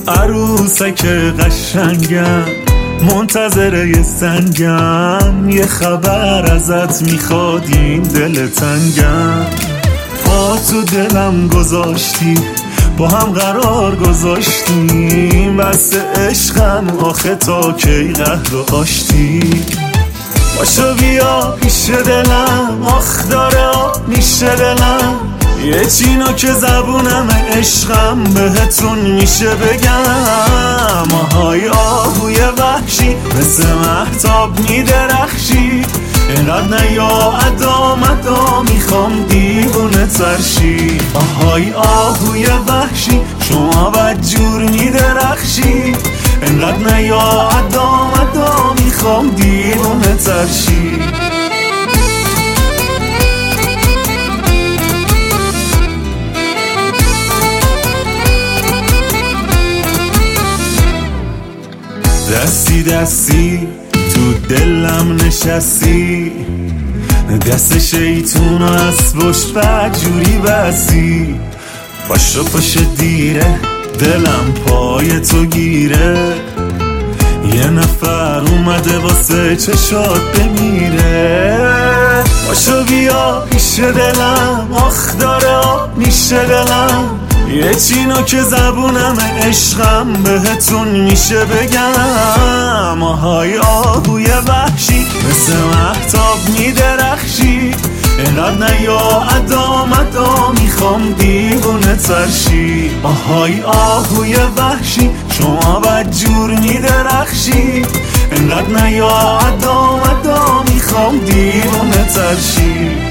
عروسک قشنگم منتظر یه سنگم، یه خبر ازت میخواد این دل تنگم. پا تو دلم گذاشتی، با هم قرار گذاشتیم، بس عشقم آخه تا کی قهر و آشتی. باشو بیا پیش دلم، آخ داره میشه دلم، یه چینو که زبونم عشقم بهتون میشه بگم. آهای آهوی وحشی مثل مهتاب میدرخشی، اینقدر نیا ادا مدا میخوام دیوونه ترشی. آهای آهوی وحشی شما بدجور میدرخشی، اینقدر نیا ادا مدا میخوام دیوونه ترشی. دستی دستی تو دلم نشستی، دست شیطون و از پشت بدجوری بستی. پاشو پاش دیره دلم پای تو گیره، یه نفر اومده واسه چشات بمیره. پاشو بیا پیش دلم، آخ داره میشه دلم، یه چینو که زبونم عشقم بهتون میشه بگم. آهای آهوی وحشی مثل مهتاب میدرخشی، اینقدر نیا ادا مدا میخوام دیوونه ترشی. آهای آهوی وحشی شما بدجور میدرخشی، اینقدر نیا ادا مدا میخوام دیوونه ترشی.